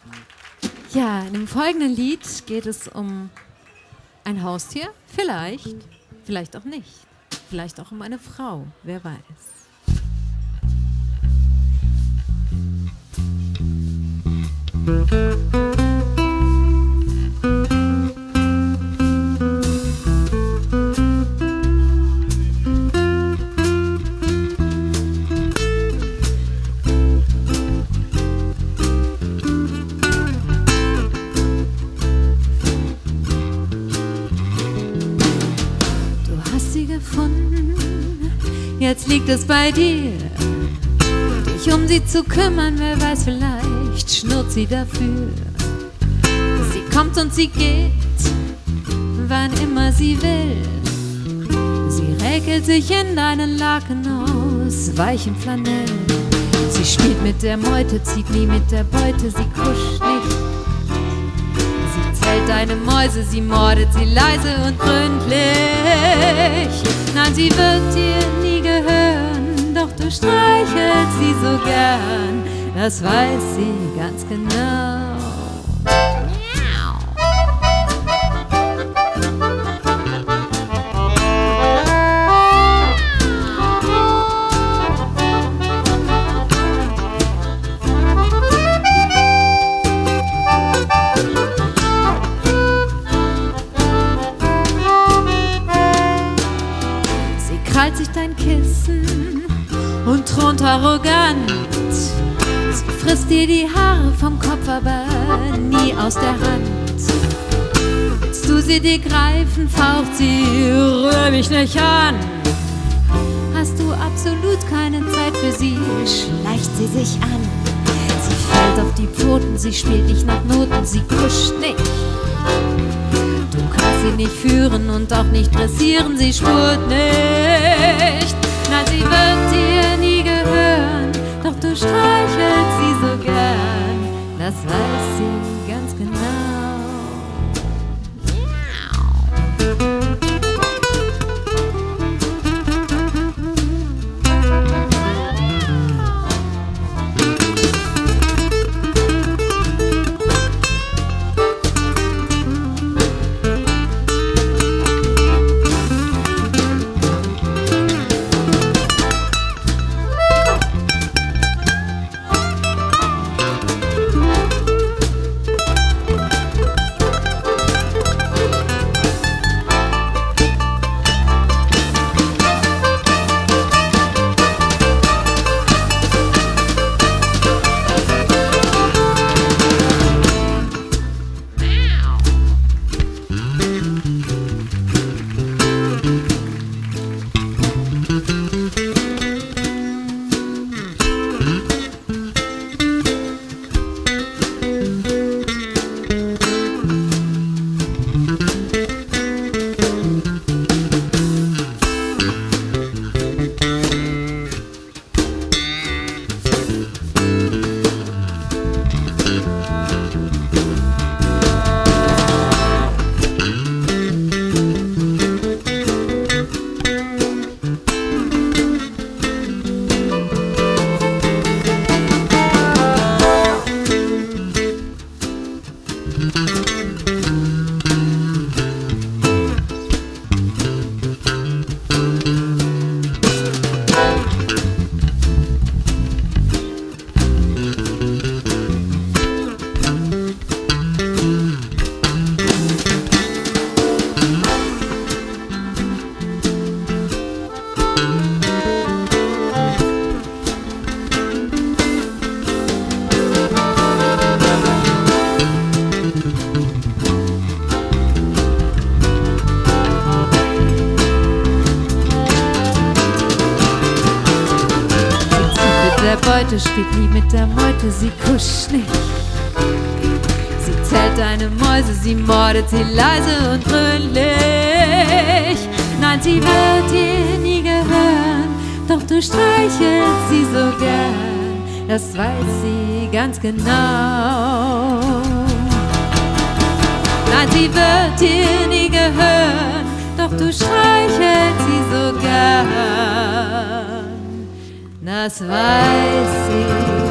Ja, in dem folgenden Lied geht es um ein Haustier, vielleicht auch nicht, vielleicht auch um eine Frau, wer weiß. Jetzt liegt es bei dir, dich um sie zu kümmern, wer weiß, vielleicht schnurrt sie dafür. Sie kommt und sie geht, wann immer sie will. Sie räkelt sich in deinen Laken aus weichem Flanell. Sie spielt mit der Meute, zieht nie mit der Beute, sie kuscht nicht. Sie zählt deine Mäuse, sie mordet sie leise und gründlich. Nein, sie wird dir nie gehören, doch du streichelst sie so gern, das weiß sie ganz genau. Krallt sich dein Kissen und thront arrogant. Sie frisst dir die Haare vom Kopf, aber nie aus der Hand. Willst du sie dir greifen, faucht sie, rühr mich nicht an. Hast du absolut keine Zeit für sie, schleicht sie sich an. Sie fällt auf die Pfoten, sie spielt dich nach Noten, sie kuscht nicht. Du kannst sie nicht führen und auch nicht dressieren, sie spurt nicht. Nein, sie wird dir nie gehören, doch du streichelst sie so gern, das weiß sie ganz genau. Beute spielt nie mit der Meute, sie kuscht nicht. Sie zählt deine Mäuse, sie mordet sie leise und gründlich. Nein, sie wird dir nie gehören, doch du streichelst sie so gern, das weiß sie ganz genau. Nein, sie wird dir nie gehören, doch du streichelst sie so gern, das weiß sie.